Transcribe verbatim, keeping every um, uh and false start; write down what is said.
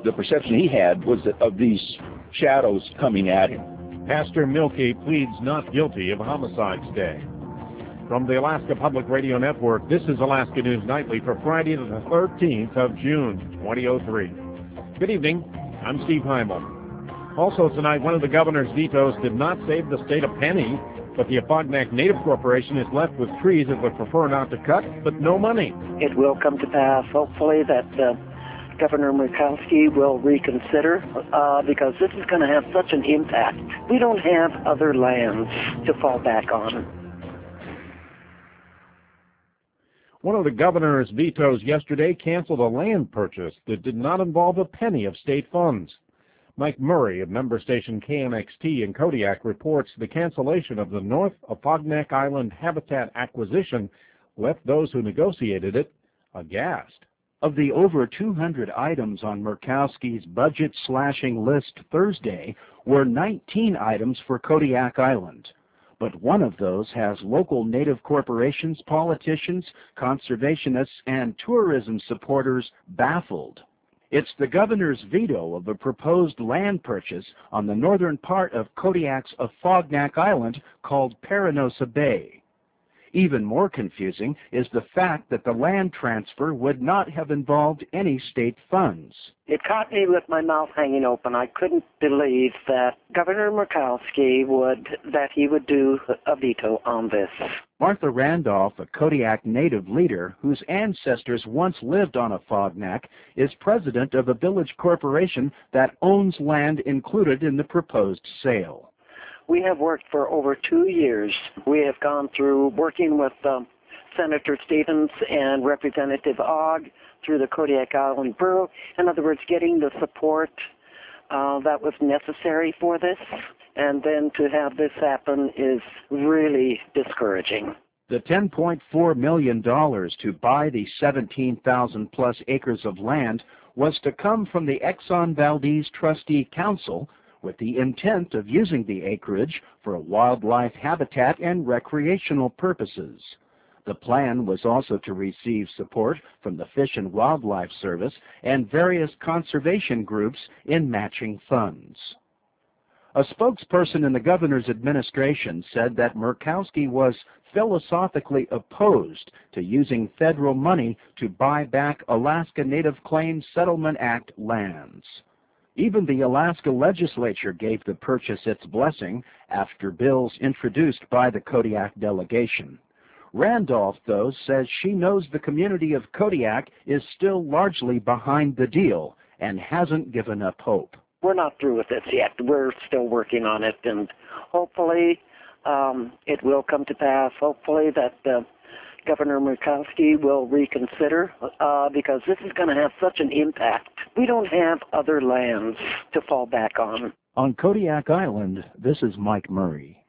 the perception he had was that of these shadows coming at him. Pastor Mielke pleads not guilty of homicide today. From the Alaska Public Radio Network, this is Alaska News Nightly for Friday the thirteenth of June, twenty oh three. Good evening. I'm Steve Heimel. Also tonight, one of the governor's vetoes did not save the state a penny, but the Afognak Native Corporation is left with trees it would prefer not to cut, but no money. It will come to pass, hopefully, that uh, Governor Murkowski will reconsider, uh, because this is going to have such an impact. We don't have other lands to fall back on. One of the governor's vetoes yesterday canceled a land purchase that did not involve a penny of state funds. Mike Murray of member station K M X T in Kodiak reports the cancellation of the North Afognak Island habitat acquisition left those who negotiated it aghast. Of the over two hundred items on Murkowski's budget-slashing list Thursday were nineteen items for Kodiak Island. But one of those has local Native corporations, politicians, conservationists, and tourism supporters baffled. It's the governor's veto of a proposed land purchase on the northern part of Kodiak's Afognak Island called Paranosa Bay. Even more confusing is the fact that the land transfer would not have involved any state funds. It caught me with my mouth hanging open. I couldn't believe that Governor Murkowski would, that he would do a veto on this. Martha Randolph, a Kodiak Native leader whose ancestors once lived on Afognak, is president of a village corporation that owns land included in the proposed sale. We have worked for over two years. We have gone through working with um, Senator Stevens and Representative Ogg through the Kodiak Island Borough. In other words, getting the support uh, that was necessary for this. And then to have this happen is really discouraging. The ten point four million dollars to buy the seventeen thousand plus acres of land was to come from the Exxon Valdez Trustee Council, with the intent of using the acreage for wildlife habitat and recreational purposes. The plan was also to receive support from the Fish and Wildlife Service and various conservation groups in matching funds. A spokesperson in the governor's administration said that Murkowski was philosophically opposed to using federal money to buy back Alaska Native Claims Settlement Act lands. Even the Alaska legislature gave the purchase its blessing after bills introduced by the Kodiak delegation. Randolph, though, says she knows the community of Kodiak is still largely behind the deal and hasn't given up hope. We're not through with this yet. We're still working on it, and hopefully um, it will come to pass. Hopefully that uh, Governor Murkowski will reconsider, uh, because this is going to have such an impact. We don't have other lands to fall back on. On Kodiak Island, this is Mike Murray.